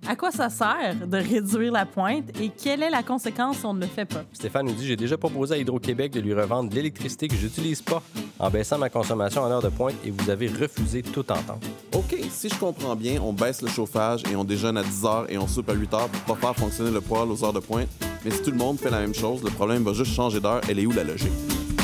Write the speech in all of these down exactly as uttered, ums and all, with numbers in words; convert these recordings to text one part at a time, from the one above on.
À quoi ça sert de réduire la pointe et quelle est la conséquence si on ne le fait pas? Stéphane nous dit « J'ai déjà proposé à Hydro-Québec de lui revendre de l'électricité que j'utilise pas en baissant ma consommation en heure de pointe et vous avez refusé toute entente. » OK, si je comprends bien, on baisse le chauffage et on déjeune à dix heures et on soupe à huit heures pour pas faire fonctionner le poêle aux heures de pointe. Mais si tout le monde fait la même chose, le problème va juste changer d'heure. Elle est où la logique?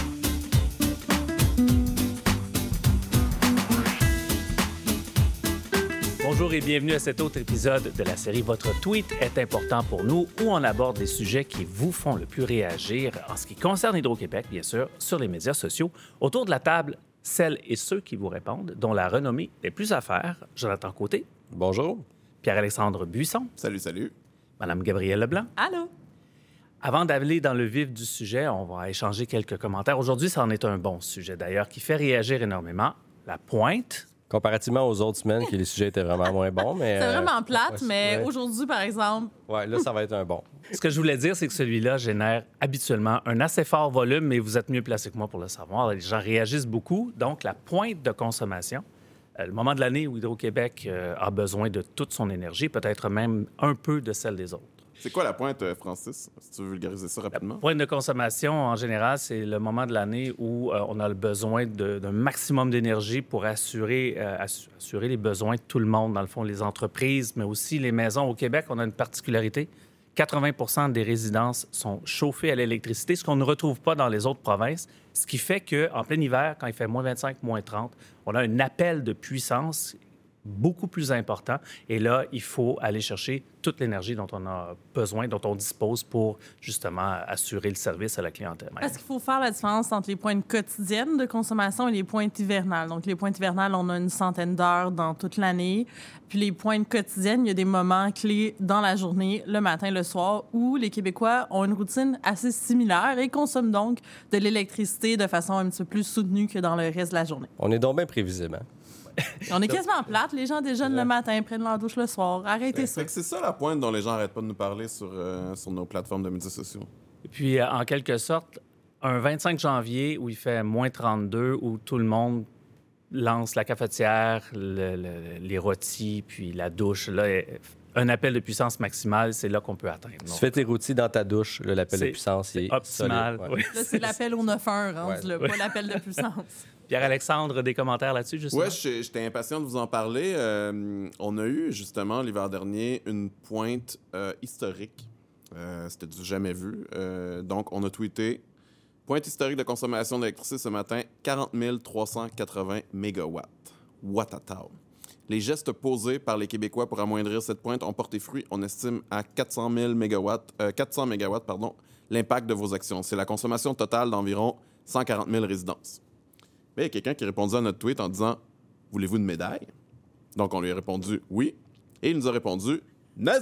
Bonjour et bienvenue à cet autre épisode de la série Votre tweet est important pour nous, où on aborde des sujets qui vous font le plus réagir en ce qui concerne Hydro-Québec, bien sûr, sur les médias sociaux. Autour de la table, celles et ceux qui vous répondent, dont la renommée n'est plus à faire. Jonathan Côté. Bonjour. Pierre-Alexandre Buisson. Salut, salut. Madame Gabrielle Leblanc. Allô? Avant d'aller dans le vif du sujet, on va échanger quelques commentaires. Aujourd'hui, ça en est un bon sujet, d'ailleurs, qui fait réagir énormément. La pointe. Comparativement aux autres semaines, que les sujets étaient vraiment moins bons. Mais, C'est euh, vraiment plate, ouais, mais ouais. aujourd'hui, par exemple... Ouais, là, ça va être un bon. Ce que je voulais dire, c'est que celui-là génère habituellement un assez fort volume, mais vous êtes mieux placé que moi pour le savoir. Les gens réagissent beaucoup. Donc, la pointe de consommation, euh, le moment de l'année où Hydro-Québec euh, a besoin de toute son énergie, peut-être même un peu de celle des autres. C'est quoi la pointe, Francis, si tu veux vulgariser ça rapidement? La pointe de consommation, en général, c'est le moment de l'année où euh, on a le besoin de- d'un maximum d'énergie pour assurer, euh, assu- assurer les besoins de tout le monde, dans le fond, les entreprises, mais aussi les maisons. Au Québec, on a une particularité. quatre-vingts pour cent des résidences sont chauffées à l'électricité, ce qu'on ne retrouve pas dans les autres provinces, ce qui fait qu'en plein hiver, quand il fait moins vingt-cinq, moins trente, on a un appel de puissance beaucoup plus important. Et là, il faut aller chercher toute l'énergie dont on a besoin, dont on dispose pour, justement, assurer le service à la clientèle. Est-ce qu'il faut faire la différence entre les pointes quotidiennes de consommation et les pointes hivernales? Donc, les pointes hivernales, on a une centaine d'heures dans toute l'année. Puis les pointes quotidiennes, il y a des moments clés dans la journée, le matin, le soir, où les Québécois ont une routine assez similaire et consomment donc de l'électricité de façon un petit peu plus soutenue que dans le reste de la journée. On est donc bien prévisible. Hein? On est quasiment plate. Les gens déjeunent le matin, prennent leur douche le soir. Arrêtez ça. Fait que c'est ça la pointe dont les gens n'arrêtent pas de nous parler sur, euh, sur nos plateformes de médias sociaux. Et puis, euh, en quelque sorte, un vingt-cinq janvier où il fait moins trente-deux, où tout le monde lance la cafetière, le- le- les rôtis, puis la douche, là, un appel de puissance maximale, c'est là qu'on peut atteindre. Tu Donc, fais tes rôtis dans ta douche, là, l'appel de C'est- puissance, il est optimal. solide, ouais. Oui. Là, c'est l'appel au neuf un, rendu Ouais. là, pas l'appel de puissance. Pierre-Alexandre, des commentaires là-dessus, justement? Ouais, j'ai- j'étais impatient de vous en parler. Euh, on a eu, justement, l'hiver dernier, une pointe euh, historique. Euh, C'était du jamais vu. Euh, donc, on a tweeté « Pointe historique de consommation d'électricité ce matin, quarante mille trois cent quatre-vingts mégawatts. Watatao. Les gestes posés par les Québécois pour amoindrir cette pointe ont porté fruit. On estime à quatre cent mille mégawatts, euh, quatre cents mégawatts, pardon, l'impact de vos actions. C'est la consommation totale d'environ cent quarante mille résidences. » Mais il y a quelqu'un qui répondit à notre tweet en disant « Voulez-vous une médaille? » Donc, on lui a répondu « Oui. » Et il nous a répondu « Nazi! »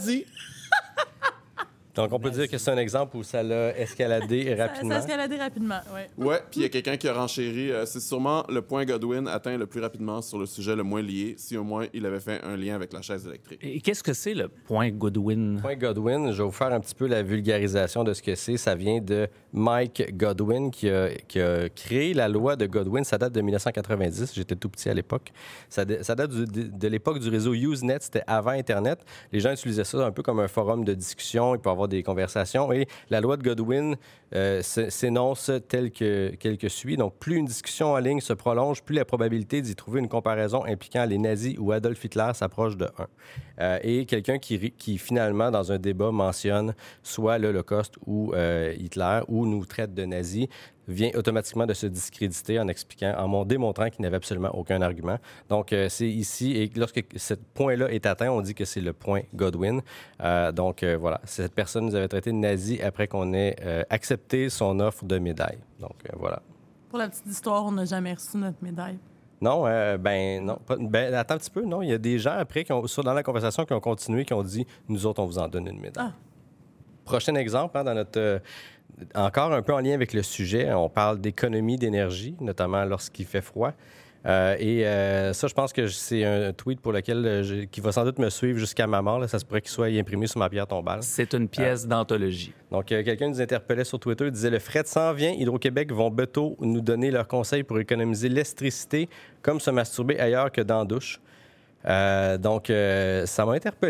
Donc, on peut dire que c'est un exemple où ça l'a escaladé Ça, rapidement. ça escaladé rapidement, oui. Ouais, puis il y a quelqu'un qui a renchéri. euh, c'est sûrement le point Godwin atteint le plus rapidement sur le sujet le moins lié, si au moins il avait fait un lien avec la chaise électrique. Et qu'est-ce que c'est le point Goodwin? Point Godwin, je vais vous faire un petit peu la vulgarisation de ce que c'est. Ça vient de Mike Godwin qui a, qui a créé la loi de Godwin. Ça date de dix-neuf cent quatre-vingt-dix. J'étais tout petit à l'époque. Ça, de- ça date du- de, de l'époque du réseau Usenet. C'était avant Internet. Les gens utilisaient ça un peu comme un forum de discussion. Il peut y avoir des conversations. Et la loi de Godwin euh, s- s'énonce telle que, telle que suit. Donc, plus une discussion en ligne se prolonge, plus la probabilité d'y trouver une comparaison impliquant les nazis ou Adolf Hitler s'approche de un. Euh, et quelqu'un qui, ri- qui, finalement, dans un débat, mentionne soit l'Holocauste ou euh, Hitler ou nous traite de nazis, vient automatiquement de se discréditer en expliquant, en mon démontrant qu'il n'avait absolument aucun argument. Donc, euh, c'est ici, et lorsque ce point-là est atteint, on dit que c'est le point Godwin. Euh, donc, euh, voilà, cette personne nous avait traité de nazi après qu'on ait euh, accepté son offre de médaille. Donc, euh, voilà. Pour la petite histoire, on n'a jamais reçu notre médaille. Non, euh, ben non. Pas- ben, attends un petit peu, non. Il y a des gens après, qui ont, sur- dans la conversation, qui ont continué, qui ont dit « Nous autres, on vous en donne une médaille. Ah. Prochain exemple, hein, dans notre... euh, encore un peu en lien avec le sujet, on parle d'économie d'énergie, notamment lorsqu'il fait froid. Euh, et euh, ça, je pense que c'est un tweet pour lequel euh, je- qui va sans doute me suivre jusqu'à ma mort. Là. Ça se pourrait qu'il soit imprimé sur ma pierre tombale. C'est une pièce d'anthologie. Donc, euh, quelqu'un nous interpellait sur Twitter, disait « Le fret s'en vient. Hydro-Québec vont bientôt nous donner leurs conseils pour économiser l'électricité, comme se masturber ailleurs que dans la douche. Euh, » Donc, euh, ça m'a interpellé.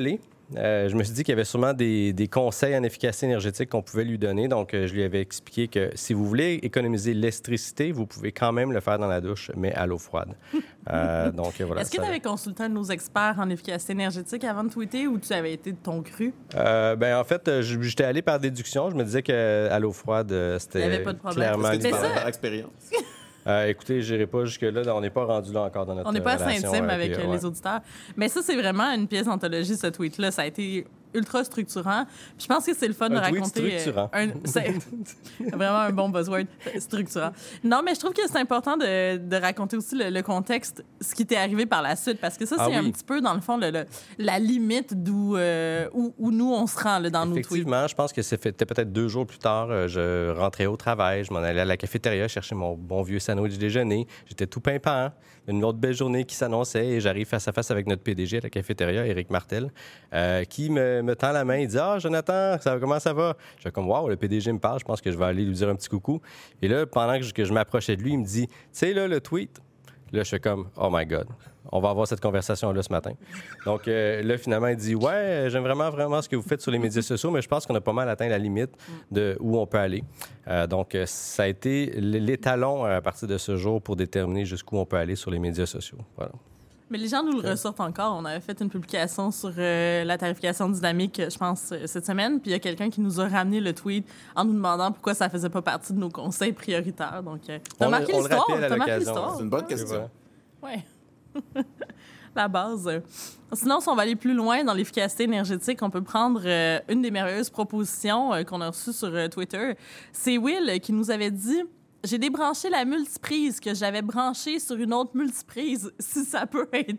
Euh, je me suis dit qu'il y avait sûrement des, des conseils en efficacité énergétique qu'on pouvait lui donner. Donc, euh, je lui avais expliqué que si vous voulez économiser l'électricité, vous pouvez quand même le faire dans la douche, mais à l'eau froide. Euh, donc, voilà. Est-ce que tu avais consulté un de nos experts en efficacité énergétique avant de tweeter ou tu avais été de ton cru? Euh, ben, en fait, j'étais allé par déduction. Je me disais qu'à l'eau froide, c'était Il n'y avait pas de problème. clairement... Est-ce que tu Mais parles ça- par expérience? Euh, écoutez, je n'irai pas jusque-là. Là, on n'est pas rendu là encore dans notre On n'est pas assez relation, intime euh, avec puis, euh, ouais. les auditeurs. Mais ça, c'est vraiment une pièce d'anthologie, ce tweet-là. Ça a été ultra structurant. Puis je pense que c'est le fun Un de tweet raconter... euh, structurant. un- c'est vraiment un bon buzzword, structurant. Non, mais je trouve que c'est important de, de raconter aussi le, le contexte, ce qui t'est arrivé par la suite, parce que ça, Ah c'est un oui. petit peu, dans le fond, le, le- la limite d'où euh, où, où nous, on se rend là, dans nos tweets. Effectivement, je pense que c'était peut-être deux jours plus tard. euh, Je rentrais au travail, je m'en allais à la cafétéria chercher mon bon vieux sandwich déjeuner. J'étais tout pimpant. Une autre belle journée qui s'annonçait et j'arrive face à face avec notre P D G à la cafétéria, Éric Martel, euh, qui me, me tend la main. Il dit « Ah, Jonathan, ça, comment ça va? » Je suis comme « Wow, le P D G me parle, je pense que je vais aller lui dire un petit coucou. » Et là, pendant que je, que je m'approchais de lui, il me dit « Tu sais, là, le tweet? » Là, je suis comme « Oh my God, on va avoir cette conversation-là ce matin. » Donc euh, là, finalement, il dit « Ouais, j'aime vraiment, vraiment ce que vous faites sur les médias sociaux, mais je pense qu'on a pas mal atteint la limite de où on peut aller. Euh, » Donc, euh, ça a été l'étalon à partir de ce jour pour déterminer jusqu'où on peut aller sur les médias sociaux. Voilà. Mais les gens nous le ressortent encore. On avait fait une publication sur euh, la tarification dynamique, je pense, euh, cette semaine. Puis il y a quelqu'un qui nous a ramené le tweet en nous demandant pourquoi ça faisait pas partie de nos conseils prioritaires. Donc, euh, t'as On marqué le- on le l'histoire. rappelle à T'as marqué l'occasion. l'histoire. C'est une bonne Et question. voilà. Ouais. La base. Sinon, si on va aller plus loin dans l'efficacité énergétique, on peut prendre euh, une des merveilleuses propositions euh, qu'on a reçues sur euh, Twitter. C'est Will euh, qui nous avait dit « J'ai débranché la multiprise que j'avais branchée sur une autre multiprise, si ça peut aider. »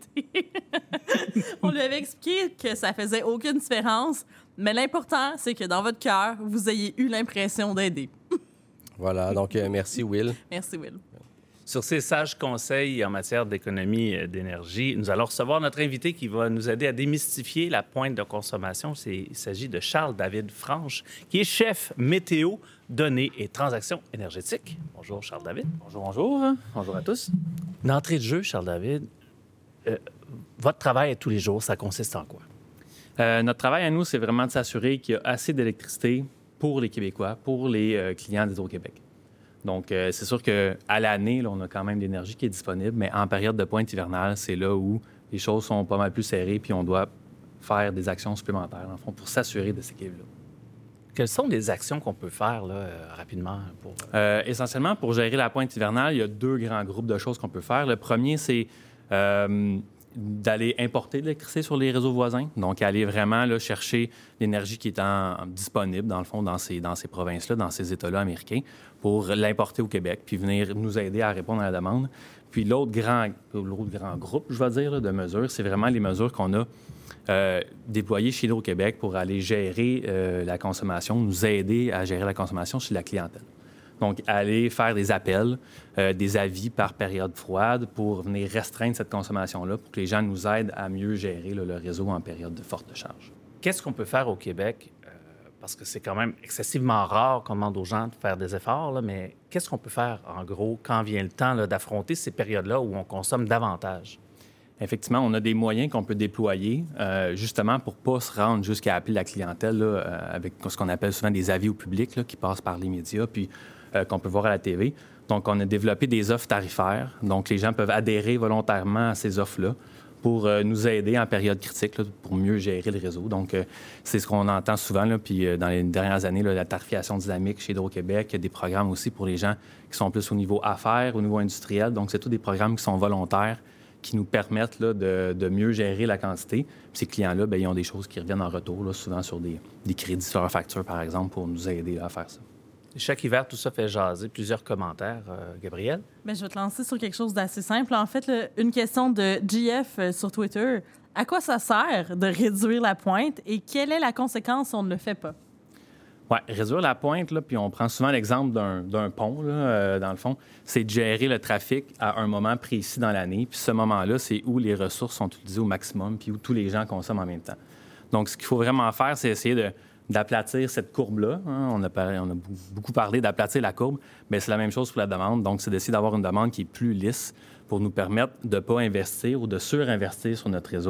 On lui avait expliqué que ça faisait aucune différence, mais l'important, c'est que dans votre cœur, vous ayez eu l'impression d'aider. Voilà. Donc, euh, merci, Will. Merci, Will. Sur ces sages conseils en matière d'économie euh, d'énergie, nous allons recevoir notre invité qui va nous aider à démystifier la pointe de consommation. C'est- Il s'agit de Charles-David Franche, qui est chef météo, données et transactions énergétiques. Bonjour, Charles-David. Bonjour, bonjour. Bonjour à tous. D'entrée de jeu, Charles-David, euh, votre travail à tous les jours, ça consiste en quoi? Euh, notre travail à nous, c'est vraiment de s'assurer qu'il y a assez d'électricité pour les Québécois, pour les euh, clients d'Hydro-Québec. Donc, euh, c'est sûr qu'à l'année, là, on a quand même de l'énergie qui est disponible, mais en période de pointe hivernale, c'est là où les choses sont pas mal plus serrées, puis on doit faire des actions supplémentaires, dans le fond, pour s'assurer de cet équilibre-là. Quelles sont les actions qu'on peut faire là, euh, rapidement pour... Euh, essentiellement, pour gérer la pointe hivernale, il y a deux grands groupes de choses qu'on peut faire. Le premier, c'est euh, d'aller importer de l'électricité sur les réseaux voisins. Donc, aller vraiment là, chercher l'énergie qui est en, en disponible, dans le fond, dans ces, dans ces provinces-là, dans ces États-là américains, pour l'importer au Québec, puis venir nous aider à répondre à la demande. Puis l'autre grand, l'autre grand groupe, je vais dire, là, de mesures, c'est vraiment les mesures qu'on a euh, déployées chez nous au Québec pour aller gérer euh, la consommation, nous aider à gérer la consommation chez la clientèle. Donc, aller faire des appels, euh, des avis par période froide pour venir restreindre cette consommation-là pour que les gens nous aident à mieux gérer là, le réseau en période de forte charge. Qu'est-ce qu'on peut faire au Québec? Euh, parce que c'est quand même excessivement rare qu'on demande aux gens de faire des efforts, là, mais qu'est-ce qu'on peut faire, en gros, quand vient le temps là, d'affronter ces périodes-là où on consomme davantage? Effectivement, on a des moyens qu'on peut déployer euh, justement pour ne pas se rendre jusqu'à appeler la clientèle là, euh, avec ce qu'on appelle souvent des avis au public là, qui passent par les médias puis euh, qu'on peut voir à la T V. Donc, on a développé des offres tarifaires. Donc, les gens peuvent adhérer volontairement à ces offres-là pour euh, nous aider en période critique, là, pour mieux gérer le réseau. Donc, euh, c'est ce qu'on entend souvent. Là, puis euh, dans les dernières années, là, la tarification dynamique chez Hydro-Québec, il y a des programmes aussi pour les gens qui sont plus au niveau affaires, au niveau industriel. Donc, c'est tous des programmes qui sont volontaires, qui nous permettent là, de, de mieux gérer la quantité. Puis ces clients-là, bien, ils ont des choses qui reviennent en retour, là, souvent sur des, des crédits sur leur facture, par exemple, pour nous aider là, à faire ça. Chaque hiver, tout ça fait jaser. Plusieurs commentaires. Euh, Gabriel? Bien, je vais te lancer sur quelque chose d'assez simple. En fait, là, une question de G F euh, sur Twitter. À quoi ça sert de réduire la pointe et quelle est la conséquence si on ne le fait pas? Oui, réduire la pointe, là, puis on prend souvent l'exemple d'un, d'un pont, là, euh, dans le fond, c'est de gérer le trafic à un moment précis dans l'année. Puis ce moment-là, c'est où les ressources sont utilisées au maximum, puis où tous les gens consomment en même temps. Donc, ce qu'il faut vraiment faire, c'est essayer de, d'aplatir cette courbe-là. Hein. On, a parlé, on a beaucoup parlé d'aplatir la courbe, mais c'est la même chose pour la demande. Donc, c'est d'essayer d'avoir une demande qui est plus lisse pour nous permettre de ne pas investir ou de surinvestir sur notre réseau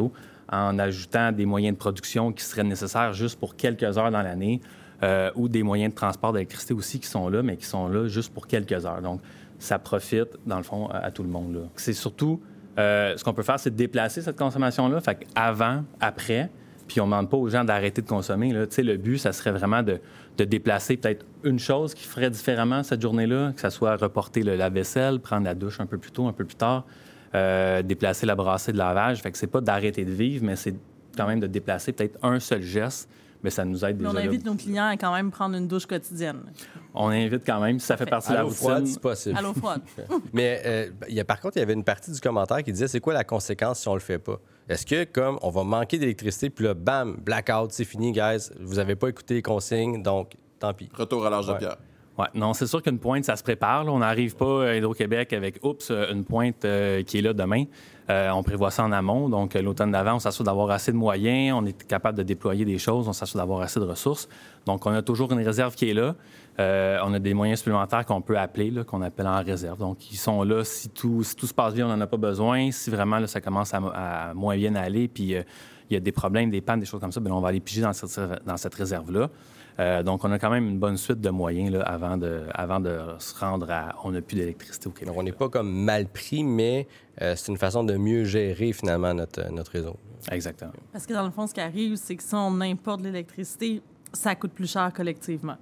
en ajoutant des moyens de production qui seraient nécessaires juste pour quelques heures dans l'année, euh, ou des moyens de transport d'électricité aussi qui sont là, mais qui sont là juste pour quelques heures. Donc, ça profite, dans le fond, à, à tout le monde, là. C'est surtout, euh, ce qu'on peut faire, c'est de déplacer cette consommation-là, fait qu'avant, après, puis on ne demande pas aux gens d'arrêter de consommer, là. Tu sais, le but, ça serait vraiment de, de déplacer peut-être une chose qui ferait différemment cette journée-là, que ce soit reporter le lave-vaisselle, prendre la douche un peu plus tôt, un peu plus tard, euh, déplacer la brassée de lavage. Fait que c'est pas d'arrêter de vivre, mais c'est quand même de déplacer peut-être un seul geste, mais ça nous aide déjà. Mais on invite là. nos clients à quand même prendre une douche quotidienne. On invite quand même, si ça fait partie de la À l'eau routine. froide, c'est possible. À l'eau froide. Mais euh, il y a, par contre, il y avait une partie du commentaire qui disait c'est quoi la conséquence si on le fait pas? Est-ce que, comme on va manquer d'électricité, puis là, bam, blackout, c'est fini, guys, vous n'avez pas écouté les consignes, donc tant pis. Retour à l'âge Ouais. de pierre. Ouais, non, c'est sûr qu'une pointe, ça se prépare, là. On n'arrive pas à Hydro-Québec avec, oups, une pointe euh, qui est là demain. Euh, on prévoit ça en amont. Donc, euh, l'automne d'avant, on s'assure d'avoir assez de moyens, on est capable de déployer des choses, on s'assure d'avoir assez de ressources. Donc, on a toujours une réserve qui est là. Euh, on a des moyens supplémentaires qu'on peut appeler, là, qu'on appelle en réserve. Donc, ils sont là si tout, si tout se passe bien, on n'en a pas besoin. Si vraiment, là, ça commence à, à moins bien aller, puis euh, il y a des problèmes, des pannes, des choses comme ça, bien, on va aller piger dans cette, dans cette réserve-là. Euh, donc, on a quand même une bonne suite de moyens là, avant, de, avant de se rendre à... On n'a plus d'électricité au Québec. Donc, on n'est pas comme mal pris, mais euh, c'est une façon de mieux gérer finalement notre, notre réseau. Exactement. Parce que dans le fond, ce qui arrive, c'est que si on importe de l'électricité, ça coûte plus cher collectivement.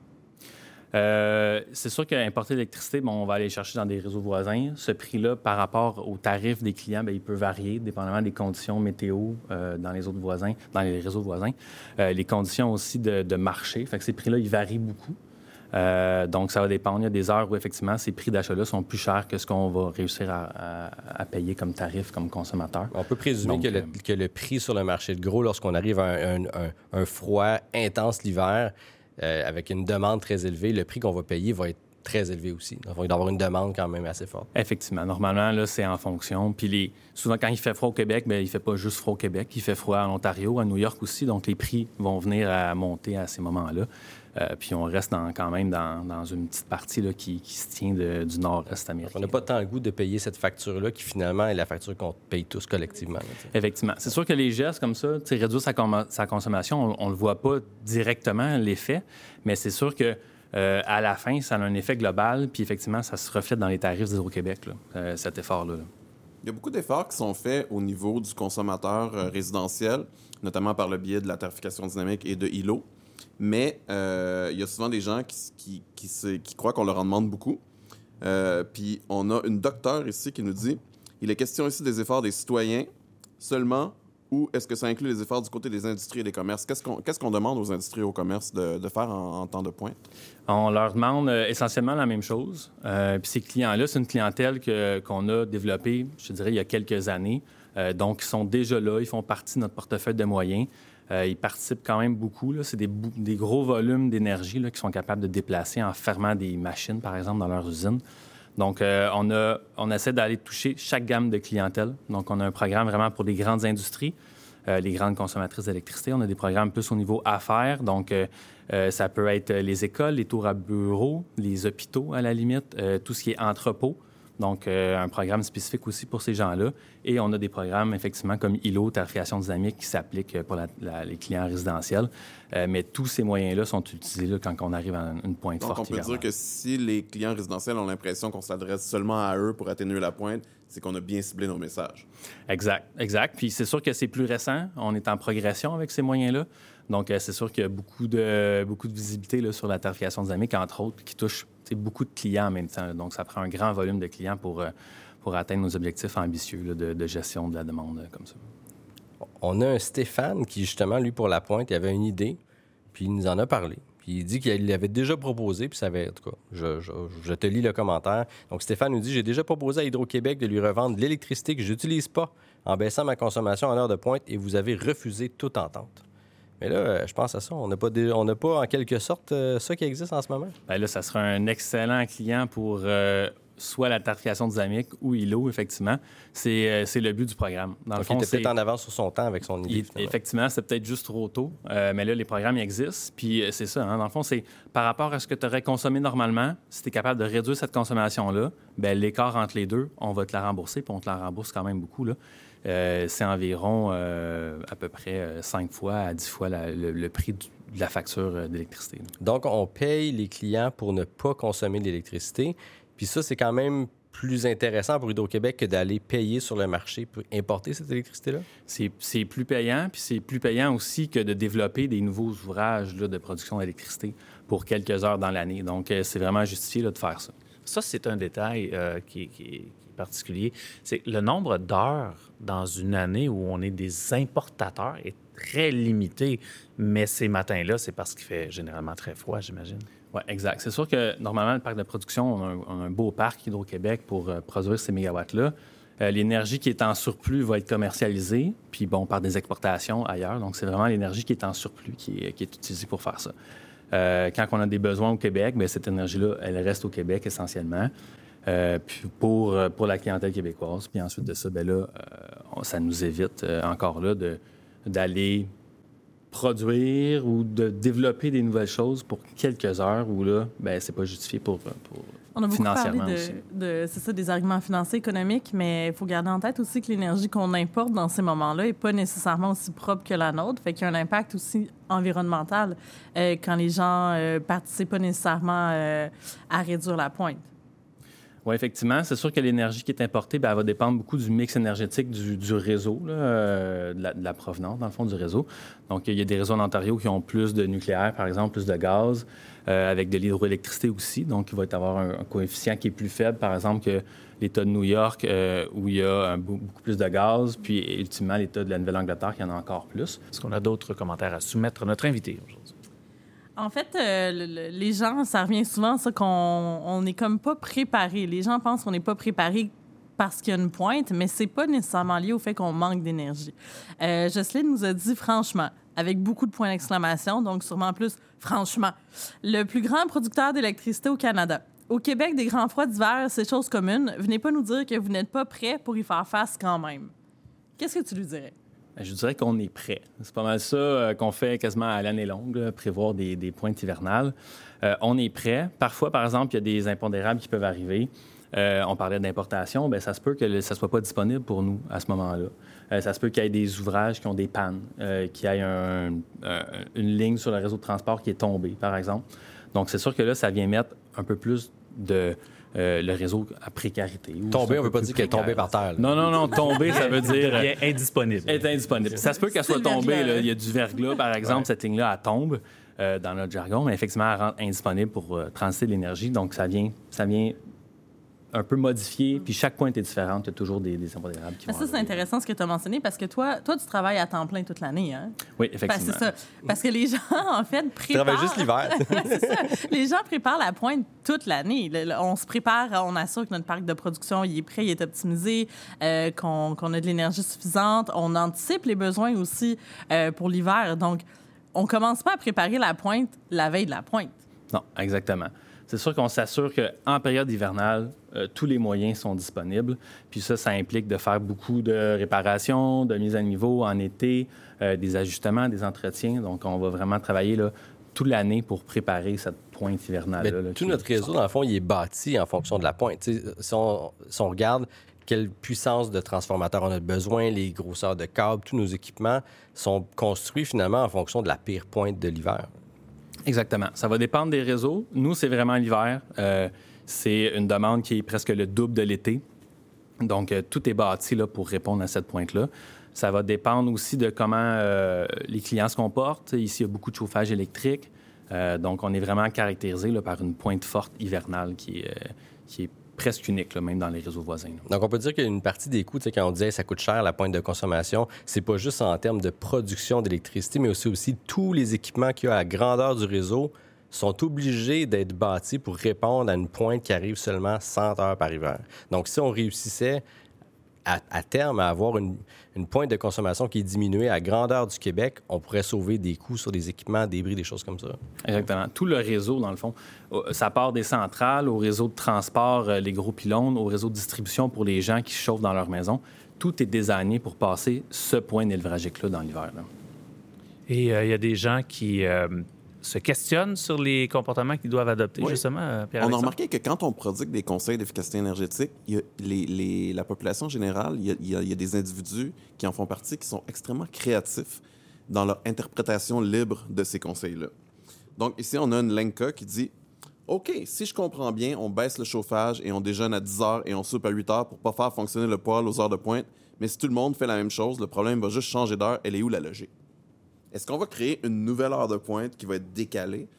Euh, c'est sûr qu'importer l'électricité, bon, on va aller chercher dans des réseaux voisins. Ce prix-là, par rapport aux tarifs des clients, bien, il peut varier dépendamment des conditions météo euh, dans les autres voisins, dans les réseaux voisins. Euh, les conditions aussi de, de marché. Fait que ces prix-là, ils varient beaucoup. Euh, donc, ça va dépendre. Il y a des heures où, effectivement, ces prix d'achat-là sont plus chers que ce qu'on va réussir à, à, à payer comme tarif, comme consommateur. On peut présumer Donc, que, le, euh, que le prix sur le marché de gros, lorsqu'on arrive à un, un, un, un froid intense l'hiver, euh, avec une demande très élevée, le prix qu'on va payer va être très élevé aussi. Donc, il va y avoir une demande quand même assez forte. Effectivement. Normalement, là, c'est en fonction. Puis les... souvent, quand il fait froid au Québec, bien, il ne fait pas juste froid au Québec. Il fait froid en Ontario, à New York aussi. Donc, les prix vont venir à monter à ces moments-là. Euh, puis on reste dans, quand même dans, dans une petite partie là, qui, qui se tient de, du nord-est américain. On n'a pas tant le goût de payer cette facture-là qui, finalement, est la facture qu'on paye tous collectivement. Là, Effectivement. C'est sûr que les gestes comme ça, réduire sa, com- sa consommation, on ne le voit pas directement, l'effet, mais c'est sûr que euh, à la fin, ça a un effet global, puis effectivement, ça se reflète dans les tarifs d'Hydro-Québec, là, euh, cet effort-là. Là. Il y a beaucoup d'efforts qui sont faits au niveau du consommateur euh, résidentiel, notamment par le biais de la tarification dynamique et de I L O. Mais euh, il y a souvent des gens qui, qui, qui, se, qui croient qu'on leur en demande beaucoup. Euh, puis on a une docteure ici qui nous dit « Il est question ici des efforts des citoyens seulement ou est-ce que ça inclut les efforts du côté des industries et des commerces? » Qu'est-ce qu'on, qu'est-ce qu'on demande aux industries et aux commerces de, de faire en, en temps de pointe? On leur demande euh, essentiellement la même chose. Euh, puis ces clients-là, c'est une clientèle que, qu'on a développée, je dirais, il y a quelques années. Euh, donc, ils sont déjà là, ils font partie de notre portefeuille de moyens. Euh, ils participent quand même beaucoup. Là. C'est des, des gros volumes d'énergie là, qu'ils sont capables de déplacer en fermant des machines, par exemple, dans leurs usines. Donc, euh, on, a, on essaie d'aller toucher chaque gamme de clientèle. Donc, on a un programme vraiment pour les grandes industries, euh, les grandes consommatrices d'électricité. On a des programmes plus au niveau affaires. Donc, euh, euh, ça peut être les écoles, les tours à bureaux, les hôpitaux, à la limite, euh, tout ce qui est entrepôt. Donc, euh, un programme spécifique aussi pour ces gens-là. Et on a des programmes, effectivement, comme I L O, tarification dynamique, qui s'appliquent pour la, la, les clients résidentiels. Euh, mais tous ces moyens-là sont utilisés là, quand on arrive à une pointe Donc, forte. on peut hivernale. dire que si les clients résidentiels ont l'impression qu'on s'adresse seulement à eux pour atténuer la pointe, c'est qu'on a bien ciblé nos messages. Exact, exact. Puis c'est sûr que c'est plus récent. On est en progression avec ces moyens-là. Donc, euh, c'est sûr qu'il y a beaucoup de, beaucoup de visibilité là, sur la tarification dynamique, entre autres, qui touche beaucoup de clients en même temps. Donc, ça prend un grand volume de clients pour, euh, pour atteindre nos objectifs ambitieux là, de, de gestion de la demande euh, comme ça. On a un Stéphane qui, justement, lui, pour la pointe, il avait une idée, puis il nous en a parlé. Puis il dit qu'il l'avait déjà proposé, puis ça avait... En tout cas, je, je, je te lis le commentaire. Donc, Stéphane nous dit « J'ai déjà proposé à Hydro-Québec de lui revendre de l'électricité que je n'utilise pas en baissant ma consommation en heure de pointe et vous avez refusé toute entente. » Mais là, je pense à ça. On n'a pas, dé... on n'a pas en quelque sorte, euh, ça qui existe en ce moment? Bien là, ça sera un excellent client pour euh, soit la tarification dynamique ou I L O, effectivement. C'est, euh, c'est le but du programme. Dans Donc, le fond, il était c'est... peut-être en avance sur son temps avec son idée. Il, effectivement, c'est peut-être juste trop tôt, euh, mais là, les programmes ils existent. Puis euh, c'est ça, hein, dans le fond, c'est par rapport à ce que tu aurais consommé normalement, si tu es capable de réduire cette consommation-là, bien, l'écart entre les deux, on va te la rembourser, puis on te la rembourse quand même beaucoup, là. euh, c'est environ euh, à peu près euh, cinq fois à dix fois la, le, le prix du, de la facture d'électricité. Donc, on paye les clients pour ne pas consommer de l'électricité. Puis ça, c'est quand même plus intéressant pour Hydro-Québec que d'aller payer sur le marché pour importer cette électricité-là? C'est, c'est plus payant, puis c'est plus payant aussi que de développer des nouveaux ouvrages là, de production d'électricité pour quelques heures dans l'année. Donc, euh, c'est vraiment justifié là, de faire ça. Ça, c'est un détail euh, qui, qui, qui est particulier. C'est le nombre d'heures dans une année où on est des importateurs est très limité, mais ces matins-là, c'est parce qu'il fait généralement très froid, j'imagine. Oui, exact. C'est sûr que normalement, le parc de production, on a un, on a un beau parc Hydro-Québec pour euh, produire ces mégawatts-là. Euh, l'énergie qui est en surplus va être commercialisée, puis bon, par des exportations ailleurs. Donc, c'est vraiment l'énergie qui est en surplus qui est, qui est utilisée pour faire ça. Euh, quand on a des besoins au Québec, bien, cette énergie-là, elle reste au Québec essentiellement. Euh, puis pour, pour la clientèle québécoise. Puis ensuite de ça, bien là, euh, ça nous évite euh, encore là de, d'aller produire ou de développer des nouvelles choses pour quelques heures où là, bien, c'est pas justifié pour, pour On a beaucoup financièrement parlé aussi. de, de c'est ça, des arguments financiers, économiques, mais il faut garder en tête aussi que l'énergie qu'on importe dans ces moments-là n'est pas nécessairement aussi propre que la nôtre. Fait qu'il y a un impact aussi environnemental euh, quand les gens ne euh, participent pas nécessairement euh, à réduire la pointe. Oui, effectivement. C'est sûr que l'énergie qui est importée, bien, elle va dépendre beaucoup du mix énergétique du, du réseau, là, euh, de, la, de la provenance, dans le fond, du réseau. Donc, il y a des réseaux en Ontario qui ont plus de nucléaire, par exemple, plus de gaz, euh, avec de l'hydroélectricité aussi. Donc, il va y avoir un, un coefficient qui est plus faible, par exemple, que l'État de New York, euh, où il y a un, beaucoup plus de gaz, puis, ultimement, l'État de la Nouvelle-Angleterre, qui en a encore plus. Est-ce qu'on a d'autres commentaires à soumettre à notre invité aujourd'hui? En fait, euh, le, le, les gens, ça revient souvent, ça, qu'on on n'est comme pas préparé. Les gens pensent qu'on n'est pas préparé parce qu'il y a une pointe, mais c'est pas nécessairement lié au fait qu'on manque d'énergie. Euh, Jocelyne nous a dit franchement, avec beaucoup de points d'exclamation, donc sûrement plus franchement, le plus grand producteur d'électricité au Canada. Au Québec, des grands froids d'hiver, c'est chose commune. Venez pas nous dire que vous n'êtes pas prêt pour y faire face quand même. Qu'est-ce que tu lui dirais? Je dirais qu'on est prêt. C'est pas mal ça euh, qu'on fait quasiment à l'année longue, là, prévoir des, des pointes hivernales. Euh, on est prêt. Parfois, par exemple, il y a des impondérables qui peuvent arriver. Euh, on parlait d'importation. Bien, ça se peut que ça ne soit pas disponible pour nous à ce moment-là. Euh, ça se peut qu'il y ait des ouvrages qui ont des pannes, euh, qu'il y ait un, un, une ligne sur le réseau de transport qui est tombée, par exemple. Donc, c'est sûr que là, ça vient mettre un peu plus de... Euh, le réseau à précarité. Tomber, on ne veut pas dire qu'elle est tombée par terre. Là. Non, non, non. Tomber, ça veut dire... Elle est indisponible. Elle est indisponible. Ça se peut qu'elle soit tombée. Là. Il y a du verglas, par exemple. Ouais. Cette ligne-là, elle tombe euh, dans notre jargon, mais effectivement, elle rentre indisponible pour euh, transiter l'énergie. Donc, ça vient, ça vient un peu modifié. Puis chaque pointe est différente. Il y a toujours des, des impondérables qui mais vont ça, c'est intéressant ce que tu as mentionné parce que toi, toi, tu travailles à temps plein toute l'année, hein? Oui, effectivement. Ben, c'est ça. Parce que les gens, en fait, préparent... Tu travailles juste l'hiver. C'est ça. Les gens préparent la pointe toute l'année. Le, le, on se prépare, on assure que notre parc de production il est prêt, il est optimisé, euh, qu'on, qu'on a de l'énergie suffisante. On anticipe les besoins aussi euh, pour l'hiver. Donc, on commence pas à préparer la pointe la veille de la pointe. Non, exactement. C'est sûr qu'on s'assure qu'en période hivernale, euh, tous les moyens sont disponibles. Puis ça, ça implique de faire beaucoup de réparations, de mise à niveau en été, euh, des ajustements, des entretiens. Donc, on va vraiment travailler là, toute l'année pour préparer cette pointe hivernale. Mais tout notre réseau, dans le fond, il est bâti en fonction de la pointe. Si on, si on regarde quelle puissance de transformateur on a besoin, les grosseurs de câbles, tous nos équipements sont construits finalement en fonction de la pire pointe de l'hiver. Exactement. Ça va dépendre des réseaux. Nous, c'est vraiment l'hiver. Euh, c'est une demande qui est presque le double de l'été. Donc, euh, tout est bâti là, pour répondre à cette pointe-là. Ça va dépendre aussi de comment euh, les clients se comportent. Ici, il y a beaucoup de chauffage électrique. Euh, donc, on est vraiment caractérisé là, par une pointe forte hivernale qui est, euh, qui est presque unique, là, même dans les réseaux voisins. Là. Donc, on peut dire qu'une partie des coûts, quand on disait ça coûte cher, la pointe de consommation, c'est pas juste en termes de production d'électricité, mais aussi, aussi tous les équipements qu'il y a à la grandeur du réseau sont obligés d'être bâtis pour répondre à une pointe qui arrive seulement cent heures par hiver. Donc, si on réussissait à, à terme à avoir une, une pointe de consommation qui est diminuée à la grandeur du Québec, on pourrait sauver des coûts sur des équipements, des bris, des choses comme ça. Exactement. Tout le réseau, dans le fond, ça part des centrales, au réseau de transport, les gros pylônes, au réseau de distribution pour les gens qui se chauffent dans leur maison. Tout est désigné pour passer ce point névralgique-là dans l'hiver. Là. Et il euh, y a des gens qui... Euh se questionnent sur les comportements qu'ils doivent adopter, Oui. justement, Pierre On a remarqué que quand on prodigue des conseils d'efficacité énergétique, il y a les, les, la population générale, il y, a, il, y a, il y a des individus qui en font partie qui sont extrêmement créatifs dans leur interprétation libre de ces conseils-là. Donc, ici, on a une Lenka qui dit « OK, si je comprends bien, on baisse le chauffage et on déjeune à dix heures et on soupe à huit heures pour pas faire fonctionner le poêle aux heures de pointe, mais si tout le monde fait la même chose, le problème va juste changer d'heure. Elle est où la logique? » Est-ce qu'on va créer une nouvelle heure de pointe qui va être décalée?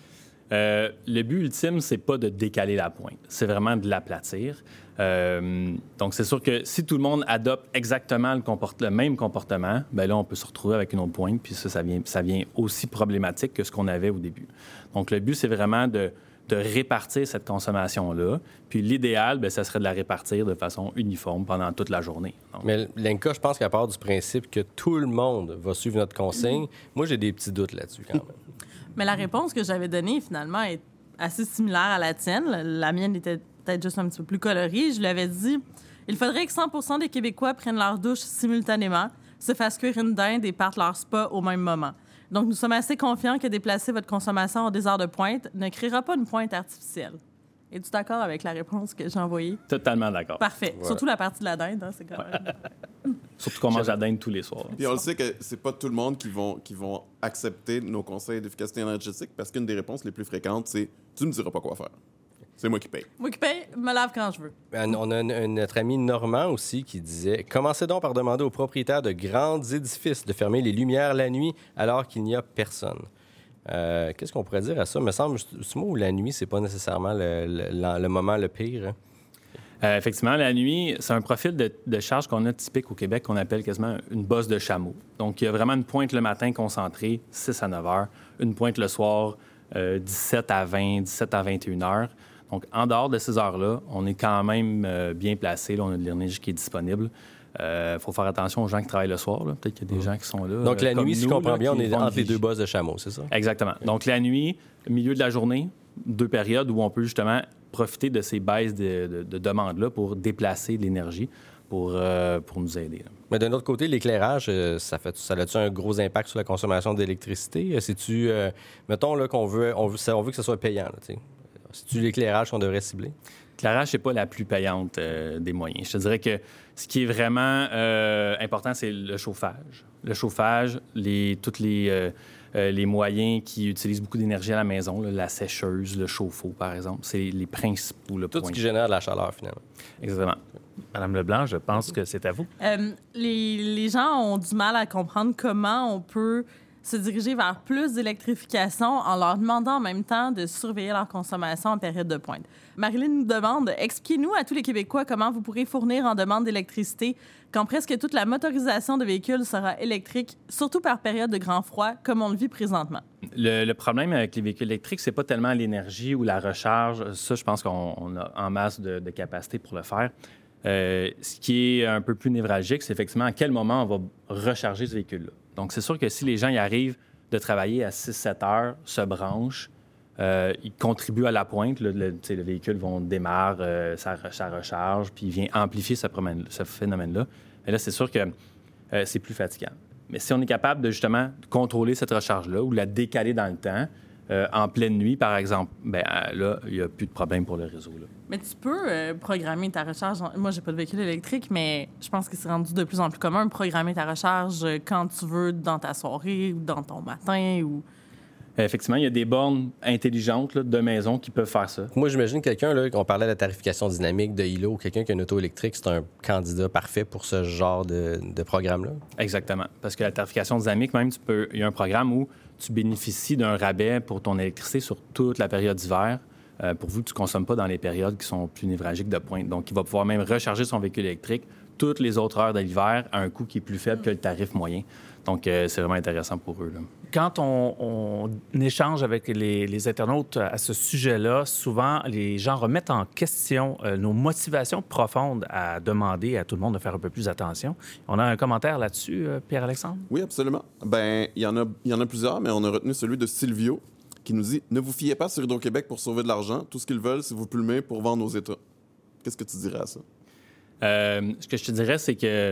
Euh, le but ultime, c'est pas de décaler la pointe, c'est vraiment de l'aplatir. Euh, donc, c'est sûr que si tout le monde adopte exactement le, comport- le même comportement, bien là, on peut se retrouver avec une autre pointe, puis ça, ça vient, ça vient aussi problématique que ce qu'on avait au début. Donc, le but, c'est vraiment de, de répartir cette consommation-là. Puis l'idéal, bien, ça serait de la répartir de façon uniforme pendant toute la journée. Donc, Mais Lenka, je pense qu'à part du principe que tout le monde va suivre notre consigne, moi, j'ai des petits doutes là-dessus quand même. Mais la réponse que j'avais donnée, finalement, est assez similaire à la tienne. La mienne était peut-être juste un petit peu plus colorée. Je lui avais dit il faudrait que cent pour cent des Québécois prennent leur douche simultanément, se fassent cuire une dinde et partent leur spa au même moment. Donc, nous sommes assez confiants que déplacer votre consommation en des heures de pointe ne créera pas une pointe artificielle. Es-tu d'accord avec la réponse que j'ai envoyée? totalement d'accord. Parfait. Ouais. Surtout la partie de la dinde, hein, c'est quand même... Surtout qu'on mange la dinde tous les soirs. Puis on le sait que c'est pas tout le monde qui vont, qui vont accepter nos conseils d'efficacité énergétique parce qu'une des réponses les plus fréquentes, c'est « tu me diras pas quoi faire. C'est moi qui paye. » Moi qui paye, me lave quand je veux. On a un- un- notre ami Normand aussi qui disait « Commencez donc par demander aux propriétaires de grands édifices de fermer les lumières la nuit alors qu'il n'y a personne. » Euh, qu'est-ce qu'on pourrait dire à ça? Il me semble, c'est moi, où la nuit, c'est pas nécessairement le, le- le moment le pire. Hein? Euh, effectivement, la nuit, c'est un profil de, de charge qu'on a typique au Québec qu'on appelle quasiment une bosse de chameau. Donc, il y a vraiment une pointe le matin concentrée, six à neuf heures, une pointe le soir, euh, dix-sept à vingt, dix-sept à vingt et une heures. Donc, en dehors de ces heures-là, on est quand même euh, bien placé. Là, on a de l'énergie qui est disponible. Il euh, faut faire attention aux gens qui travaillent le soir. là. Peut-être qu'il y a des gens qui sont là. Donc, euh, la comme nuit, si je nous, comprends là, bien, on qui est vont entre les vigier. deux bosses de chameau, c'est ça? Exactement. Donc, la nuit, milieu de la journée, deux périodes où on peut justement profiter de ces baisses de, de, de demande-là pour déplacer de l'énergie pour, euh, pour nous aider. là. Mais d'un autre côté, l'éclairage, euh, ça fait, ça a-tu un gros impact sur la consommation d'électricité? Euh, C'est-tu, euh, mettons là, qu'on veut, on veut, ça- on veut que ce soit payant. Là, tu sais. C'est-tu l'éclairage qu'on devrait cibler? L'éclairage, c'est pas la plus payante euh, des moyens. Je te dirais que ce qui est vraiment euh, important, c'est le chauffage. Le chauffage, les, tous les, euh, euh, les moyens qui utilisent beaucoup d'énergie à la maison, là, la sécheuse, le chauffe-eau, par exemple, c'est les principaux. Le Tout point. ce qui génère de la chaleur, finalement. Exactement. Madame Leblanc, je pense que c'est à vous. Euh, les, les gens ont du mal à comprendre comment on peut se diriger vers plus d'électrification en leur demandant en même temps de surveiller leur consommation en période de pointe. Marilyn nous demande, expliquez-nous à tous les Québécois comment vous pourrez fournir en demande d'électricité quand presque toute la motorisation de véhicules sera électrique, surtout par période de grand froid, comme on le vit présentement. Le, le problème avec les véhicules électriques, c'est pas tellement l'énergie ou la recharge. Ça, je pense qu'on on a en masse de, de capacité pour le faire. Euh, ce qui est un peu plus névralgique, c'est effectivement à quel moment on va recharger ce véhicule-là. Donc, c'est sûr que si les gens y arrivent de travailler à six sept heures, se branchent, euh, ils contribuent à la pointe. Le, le, tu sais, le véhicule va démarrer, euh, ça, ça recharge, puis il vient amplifier ce, promène- ce phénomène-là. Mais là, c'est sûr que euh, c'est plus fatigant. Mais si on est capable de justement contrôler cette recharge-là ou de la décaler dans le temps, euh, en pleine nuit, par exemple, ben euh, là, il n'y a plus de problème pour le réseau. Là. Mais tu peux euh, programmer ta recharge. en- Moi, j'ai pas de véhicule électrique, mais je pense que c'est rendu de plus en plus commun, programmer ta recharge euh, quand tu veux, dans ta soirée ou dans ton matin. Ou... Euh, Effectivement, il y a des bornes intelligentes là, de maison qui peuvent faire ça. Moi, j'imagine quelqu'un, là, on parlait de la tarification dynamique de I L O, quelqu'un qui a une auto électrique, c'est un candidat parfait pour ce genre de, de programme-là. Exactement. Parce que la tarification dynamique, même, tu peux, il y a un programme où tu bénéficies d'un rabais pour ton électricité sur toute la période d'hiver, euh, pourvu que tu ne consommes pas dans les périodes qui sont plus névralgiques de pointe. Donc, il va pouvoir même recharger son véhicule électrique toutes les autres heures de l'hiver à un coût qui est plus faible que le tarif moyen. Donc, euh, c'est vraiment intéressant pour eux. Là. Quand on, on échange avec les, les internautes à ce sujet-là, souvent, les gens remettent en question euh, nos motivations profondes à demander à tout le monde de faire un peu plus attention. On a un commentaire là-dessus, euh, Pierre-Alexandre? Oui, absolument. Ben, il y en a, il y en a plusieurs, mais on a retenu celui de Silvio qui nous dit « Ne vous fiez pas sur Hydro-Québec pour sauver de l'argent. Tout ce qu'ils veulent, c'est vous plumer pour vendre aux États. » Qu'est-ce que tu dirais à ça? Euh, ce que je te dirais, c'est que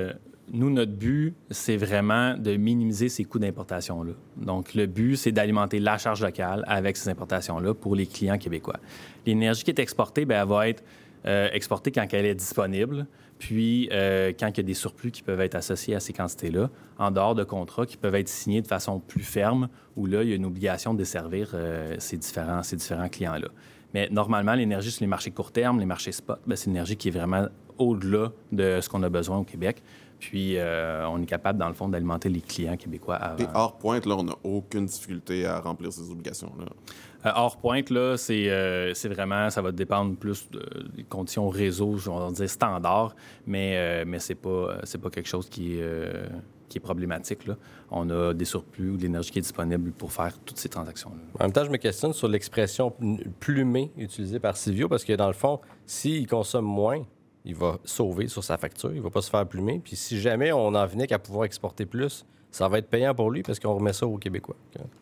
nous, notre but, c'est vraiment de minimiser ces coûts d'importation-là. Donc, le but, c'est d'alimenter la charge locale avec ces importations-là pour les clients québécois. L'énergie qui est exportée, bien, elle va être euh, exportée quand elle est disponible, puis euh, quand il y a des surplus qui peuvent être associés à ces quantités-là, en dehors de contrats qui peuvent être signés de façon plus ferme, où là, il y a une obligation de desservir euh, ces, différents, ces différents clients-là. Mais normalement, l'énergie sur les marchés court terme, les marchés spot, bien, c'est une énergie qui est vraiment au-delà de ce qu'on a besoin au Québec. Puis, euh, on est capable, dans le fond, d'alimenter les clients québécois avant. Et hors pointe, là, on n'a aucune difficulté à remplir ces obligations-là. Euh, hors pointe, là, c'est, euh, c'est vraiment, ça va dépendre plus de- des conditions réseau, on va dire standard, mais, euh, mais c'est pas, c'est pas quelque chose qui est, euh, qui est problématique, là. On a des surplus ou de l'énergie qui est disponible pour faire toutes ces transactions-là. En même temps, je me questionne sur l'expression plumée utilisée par Civio, parce que dans le fond, s'il consomme moins, il va sauver sur sa facture, il ne va pas se faire plumer. Puis si jamais on en venait qu'à pouvoir exporter plus, ça va être payant pour lui parce qu'on remet ça aux Québécois.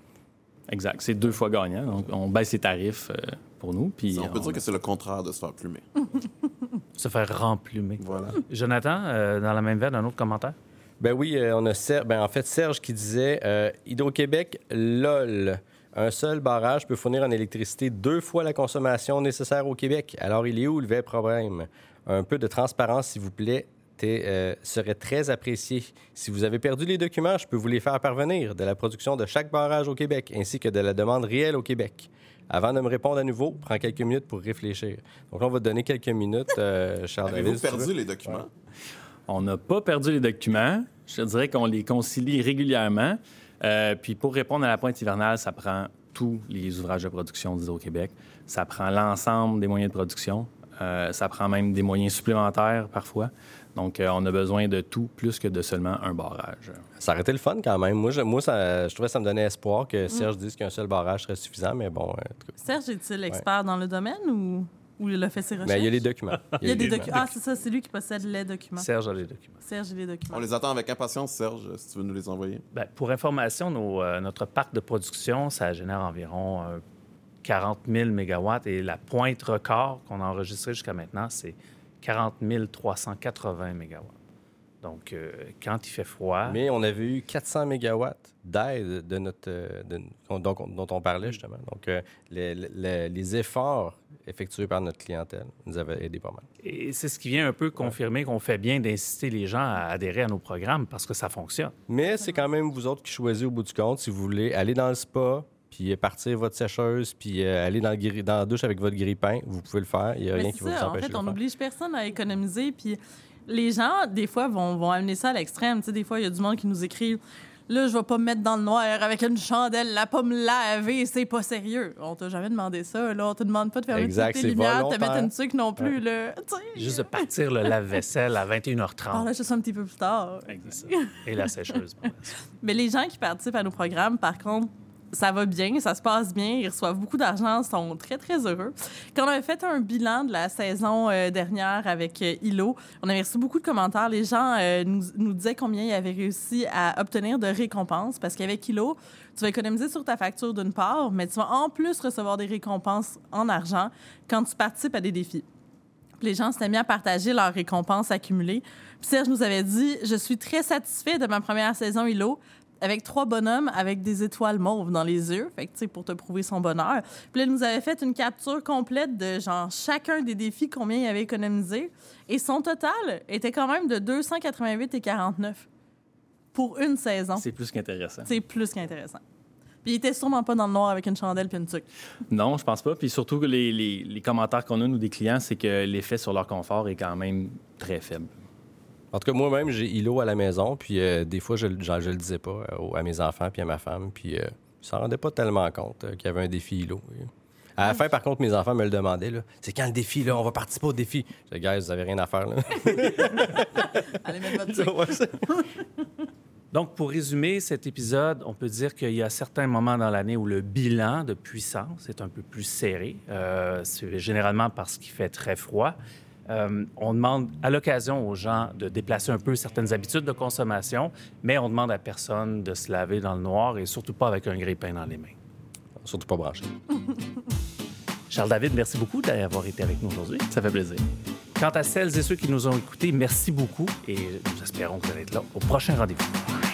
Exact. C'est deux fois gagnant. Donc, on baisse les tarifs euh, pour nous. Puis On peut dire que c'est le contraire de se faire plumer. Se faire remplumer. Voilà. Jonathan, euh, dans la même veine, un autre commentaire? Ben oui, euh, on a Ser- ben, en fait Serge qui disait euh, Hydro-Québec, lol. Un seul barrage peut fournir en électricité deux fois la consommation nécessaire au Québec. Alors, il est où le vrai problème? Un peu de transparence, s'il vous plaît, t'es, euh, serait très apprécié. Si vous avez perdu les documents, je peux vous les faire parvenir de la production de chaque barrage au Québec, ainsi que de la demande réelle au Québec. Avant de me répondre à nouveau, prends quelques minutes pour réfléchir. Donc, on va te donner quelques minutes, euh, Charles David. Avez-vous si tu perdu veux. les documents? On n'a pas perdu les documents. Je te dirais qu'on les concilie régulièrement. Euh, puis pour répondre à la pointe hivernale, ça prend tous les ouvrages de production d'Hydro-Québec. Ça prend l'ensemble des moyens de production. Euh, ça prend même des moyens supplémentaires parfois. Donc, euh, on a besoin de tout plus que de seulement un barrage. Ça aurait été le fun quand même. Moi, je, moi ça, je trouvais que ça me donnait espoir que Serge dise qu'un seul barrage serait suffisant, mais bon. En tout cas. Serge est-il expert dans le domaine ou, ou il a fait ses recherches? Mais il y a les documents. Il y a des documents. Ah, c'est ça, c'est lui qui possède les documents. Serge a les documents. Serge, il a les documents. On les attend avec impatience, Serge, si tu veux nous les envoyer. Bien, pour information, nos, euh, notre parc de production, ça génère environ euh, quarante mille mégawatts et la pointe record qu'on a enregistrée jusqu'à maintenant, c'est quarante mille trois cent quatre-vingts mégawatts. Donc, euh, quand il fait froid... Mais on avait eu quatre cents mégawatts d'aide de notre, euh, de- dont, dont on parlait justement. Donc, euh, les, les- les efforts effectués par notre clientèle nous avaient aidé pas mal. Et c'est ce qui vient un peu confirmer qu'on fait bien d'inciter les gens à adhérer à nos programmes parce que ça fonctionne. Mais c'est quand même vous autres qui choisissez au bout du compte si vous voulez aller dans le spa, puis partir votre sécheuse, puis euh, aller dans, le gri- dans la douche avec votre grille-pain. Vous pouvez le faire. Il n'y a Mais rien c'est qui va ça, vous en empêcher fait, de le on faire. n'oblige personne à économiser. Puis les gens, des fois, vont, vont amener ça à l'extrême. Tu sais, des fois, il y a du monde qui nous écrit là, je vais pas me mettre dans le noir avec une chandelle, la pas me laver, c'est pas sérieux. On t'a jamais demandé ça. Là, on te demande pas de fermer Exact, toutes tes c'est lumières, de te volontaire. mettre une sucre non plus. Là. Tu sais. Juste de partir le lave-vaisselle à vingt et une heures Ah, trente. là, je suis un petit peu plus tard. C'est ça. Et la sécheuse. bon, ben, Mais les gens qui participent à nos programmes, par contre, ça va bien, ça se passe bien, ils reçoivent beaucoup d'argent, sont très, très heureux. Quand on avait fait un bilan de la saison euh, dernière avec euh, I L O, on avait reçu beaucoup de commentaires. Les gens euh, nous, nous disaient combien ils avaient réussi à obtenir de récompenses parce qu'avec I L O, tu vas économiser sur ta facture d'une part, mais tu vas en plus recevoir des récompenses en argent quand tu participes à des défis. Puis les gens s'étaient mis à partager leurs récompenses accumulées. Puis Serge nous avait dit « Je suis très satisfait de ma première saison I L O » avec trois bonhommes avec des étoiles mauves dans les yeux, fait que, tu sais, pour te prouver son bonheur. Puis là, il nous avait fait une capture complète de, genre, chacun des défis, combien il avait économisé. Et son total était quand même de deux cent quatre-vingt-huit et quarante-neuf pour une saison. C'est plus qu'intéressant. C'est plus qu'intéressant. Puis il était sûrement pas dans le noir avec une chandelle puis une tuque. Non, je pense pas. Puis surtout, que les, les, les commentaires qu'on a, nous, des clients, c'est que l'effet sur leur confort est quand même très faible. En tout cas, moi-même, j'ai I L O à la maison, puis euh, des fois, je ne le disais pas euh, à mes enfants puis à ma femme, puis euh, ils ne s'en rendaient pas tellement compte euh, qu'il y avait un défi I L O. À la fin, par contre, mes enfants me le demandaient. Là, c'est quand le défi, là? On va participer au défi. Je disais, gars, vous n'avez rien à faire. Là. Allez mettre votre tuque. Ouais, c'est- Donc, pour résumer cet épisode, on peut dire qu'il y a certains moments dans l'année où le bilan de puissance est un peu plus serré. Euh, c'est généralement parce qu'il fait très froid. Euh, on demande à l'occasion aux gens de déplacer un peu certaines habitudes de consommation, mais on demande à personne de se laver dans le noir et surtout pas avec un grille-pain dans les mains. Surtout pas branché. Charles David, merci beaucoup d'avoir été avec nous aujourd'hui. Ça fait plaisir. Quant à celles et ceux qui nous ont écoutés, merci beaucoup et nous espérons que vous allez être là au prochain rendez-vous.